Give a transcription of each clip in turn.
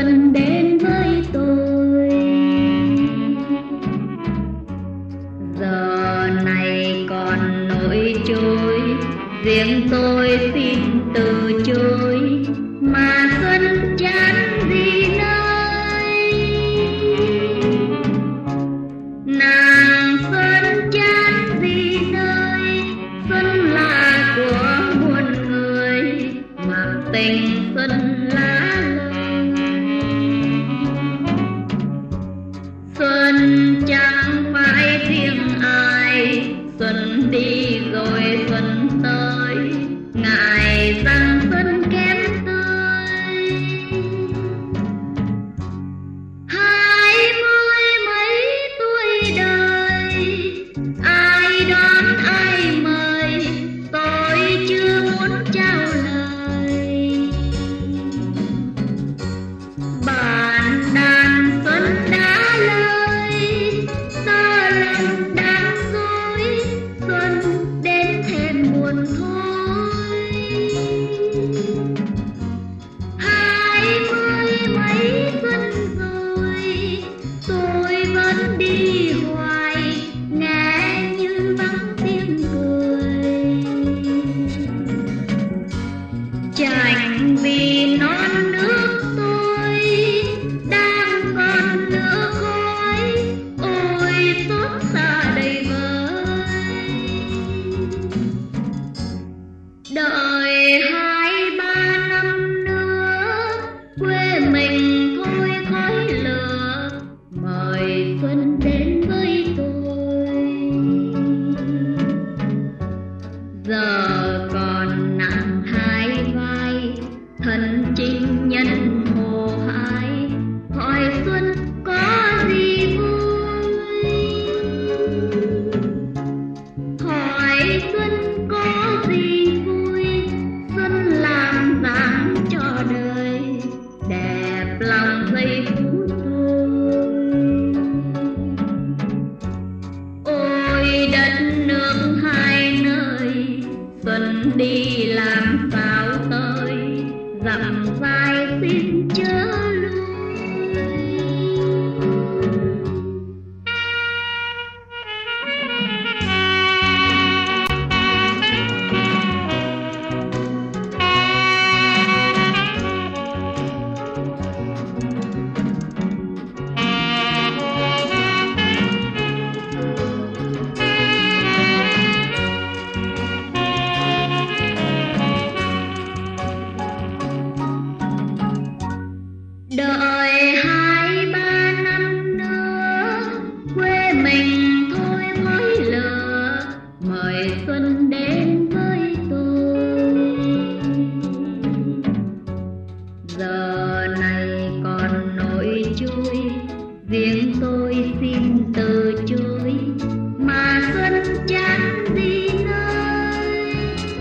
xuân đến với tôi. Giờ này còn nỗi trôi, riêng tôi xin từ chối, mà xuân chán gì nơi. Nàng xuân chán gì nơi, xuân là của muôn người, mà tình xuân lá lời. Xuân chẳng phải riêng ai, xuân đi rồi xuân tới, ngại rằng xuân kém tươi. 20 mấy tuổi đời, ai đón ai mời, tôi chưa muốn trao lời. Bàn đàn xuân đã lời, tơ lòng đang dối, xuân đến thêm buồn thôi. 20 mấy xuân rồi, tôi vẫn đi hoài, nghe như vắng tiếng cười. Chẳng vì non nước tôi đang còn lửa khói, ôi xót xa đầy vơi. Đợi 2-3 năm nữa, quê mình thôi khói lửa, mời xuân đến với tôi. Giờ còn nặng 2 vai, thân chinh nhân hồ hại, hỏi xuân có gì vui. Hỏi xuân có gì vui, xuân làm dáng cho đời, đẹp lòng giây phút thôi. Ôi đất nước hai nơi, xuân đi làm sao tới, dặm vai xin chớ lui. Đợi 2-3 năm nữa, quê mình thôi khói lửa, mời xuân đến với tôi. Giờ này còn nỗi trôi, riêng tôi xin từ chối, mà xuân chán gì nơi.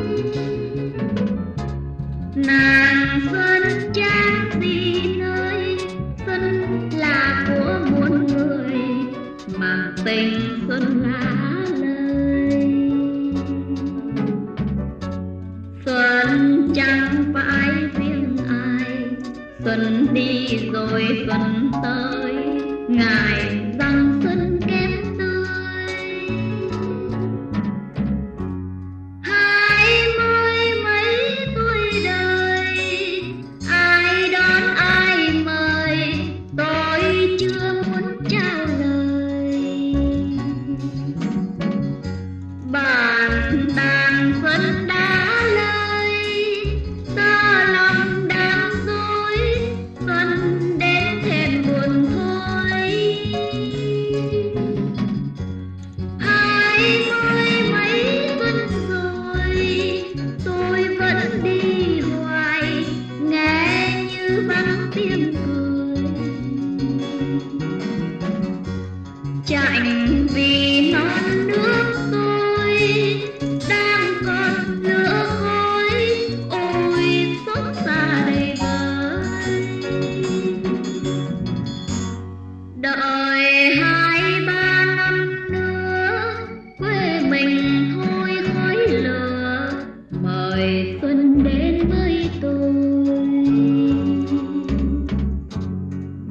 Nàng xuân chán gì nơi, xuân là của muôn người, mà tình xuân lá lời. Xuân chẳng phải riêng ai, xuân đi rồi xuân tới, ngại rằng xuân kém tươi. 20 mấy tuổi đời, ai đón ai mời, tôi chưa muốn trao lời. Bàn đàn xuân đã lời, tơ lòng đang dối, xuân đến thêm buồn thôi. 20 mấy xuân rồi, tôi vẫn đi hoài, nghe như vắng tiếng cười. Chẳng vì non nước tôi đang còn lửa khói, ôi xót xa đầy vơi. Đợi 2-3 năm nữa, quê mình thôi khói lửa, mời xuân đến với tôi.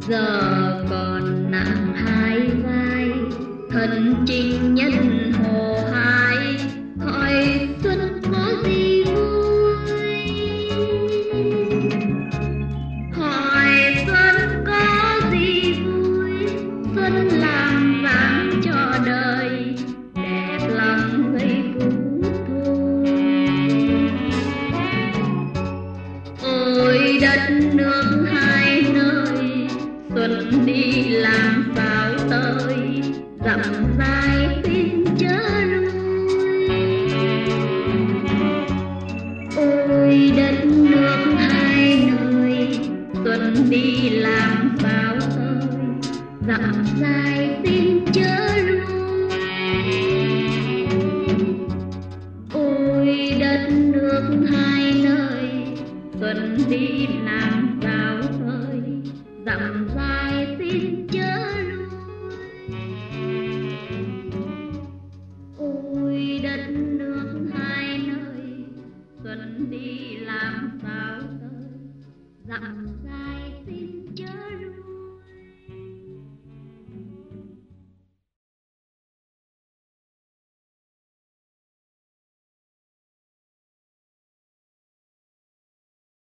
giờ còn nặng hai vai, thân trinh nhân hồ hai, hỏi xuân có gì vui, hỏi xuân có gì vui, xuân làm sáng cho đời, đẹp lòng người phú thu. Ôi đất nước hai nơi, xuân đi làm sao tới, dặm dài xin chớ lui. Ôi đất nước hai nơi, xuân đi làm sao tới, dặm dài xin chớ lui. Ôi đất nước hai nơi, xuân đi làm sao tới, dặm dài xin chớ lui. Ôi đất nước hai nơi, xuân đi làm sao tới, dặm dài xin